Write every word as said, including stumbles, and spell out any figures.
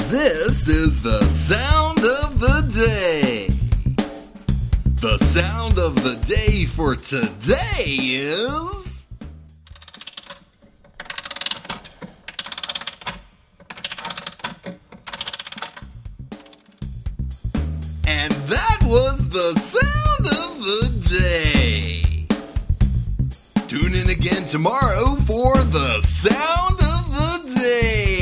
This is the sound of the day. The sound of the day for today is... And that was the sound of the day. Tune in again tomorrow for the sound of the day.